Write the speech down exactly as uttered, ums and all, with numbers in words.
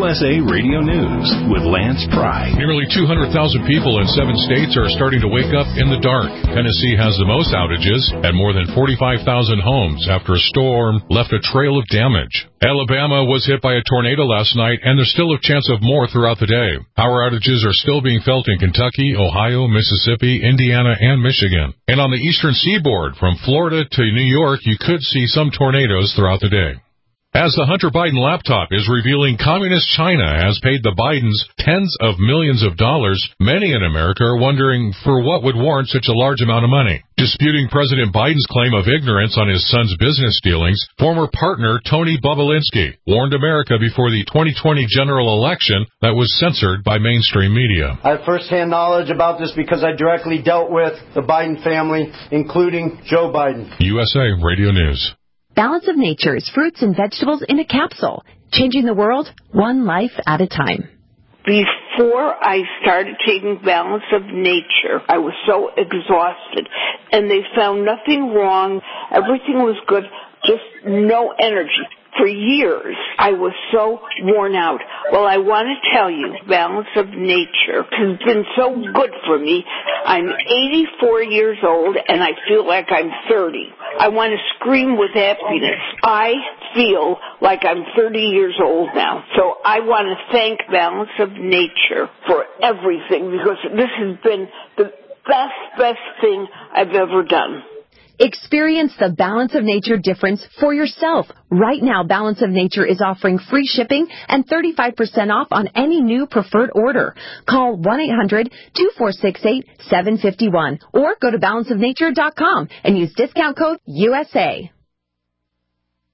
U S A Radio News with Lance Pry. Nearly two hundred thousand people in seven states are starting to wake up in the dark. Tennessee has the most outages at more than forty-five thousand homes after a storm left a trail of damage. Alabama was hit by a tornado last night, and there's still a chance of more throughout the day. Power outages are still being felt in Kentucky, Ohio, Mississippi, Indiana, and Michigan. And on the eastern seaboard, from Florida to New York, you could see some tornadoes throughout the day. As the Hunter Biden laptop is revealing Communist China has paid the Bidens tens of millions of dollars, many in America are wondering for what would warrant such a large amount of money. Disputing President Biden's claim of ignorance on his son's business dealings, former partner Tony Bobulinski warned America before the twenty twenty general election that was censored by mainstream media. I have firsthand knowledge about this because I directly dealt with the Biden family, including Joe Biden. U S A Radio News. Balance of Nature's fruits and vegetables in a capsule, changing the world one life at a time. Before I started taking Balance of Nature, I was so exhausted, and they found nothing wrong. Everything was good, just no energy. For years, I was so worn out. Well, I want to tell you, Balance of Nature has been so good for me. I'm eighty-four years old, and I feel like I'm thirty. I want to scream with happiness. I feel like I'm thirty years old now. So I want to thank Balance of Nature for everything, because this has been the best, best thing I've ever done. Experience the Balance of Nature difference for yourself. Right now, Balance of Nature is offering free shipping and thirty-five percent off on any new preferred order. Call one eight hundred two four six eight seven five one or go to balance of nature dot com and use discount code U S A.